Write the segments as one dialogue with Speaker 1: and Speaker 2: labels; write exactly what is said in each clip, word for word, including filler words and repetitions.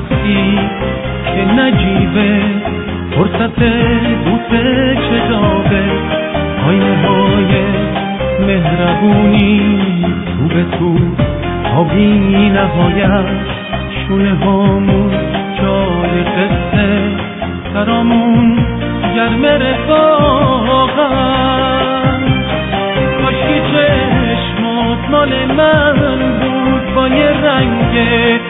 Speaker 1: رفتی که نجیبه فرصت بوسه چه داغه آینه های مهربونی تو به تو تا بی نهایت شونه هامون جای قصه سرامون گرم رفاقت کاشکی چشمات مال من بود با یه رنگ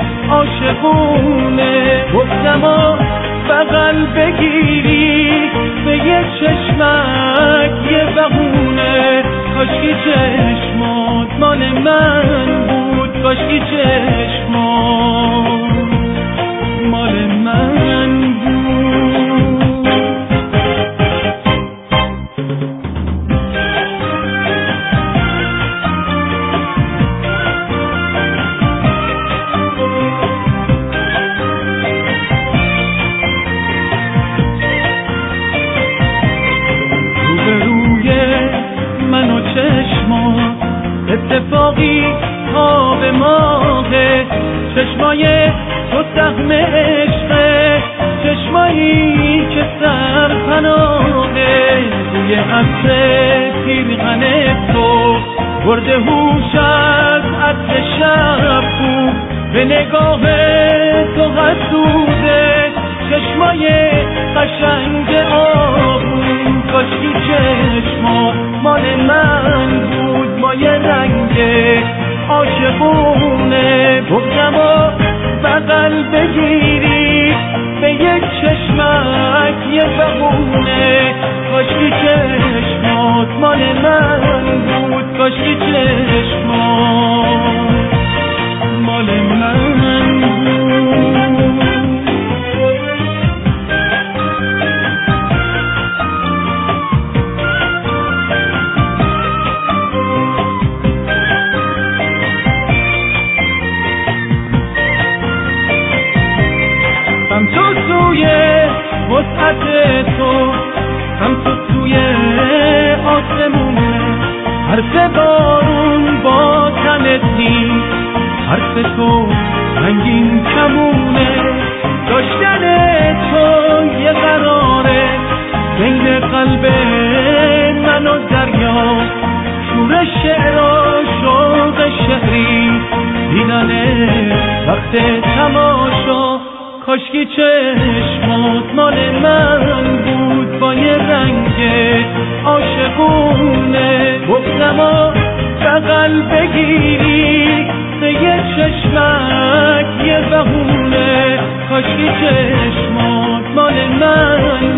Speaker 1: عاشقونه گفتم و بغل بگیری به یه چشمک یه بهونه کاشکی چشمات مال من بود کاشکی چشمات مال من بود اتفاقی ها به ماهه چشمای تو سهم عشقه چشمایی که سر پناهه روی عطر پیرهن تو برده هوش از عطر شب بود به نگاه تو حسوده چشمای قشنگ آبون کاشکی چشما مال من بود با یه رنگ عاشقونه گفتم و بغل بگیری به یک چشمک یه بهونه کاشکی چشمات مال من بود کاشکی چشمات مال من بود هم تو توی وسعت تو هم تو توی آسمونه حرف بارون با تنتی حرف تو رنگین کمونه داشتن تو یه قراره بین قلب من و دریا شور شعر و شوق شهری دیدن وقت تماشا کاشکی چشمات مال من بود با یه رنگ عاشقونه گفتم و بغل بگیری به یه چشمک یه بهونه کاشکی چشمات مال من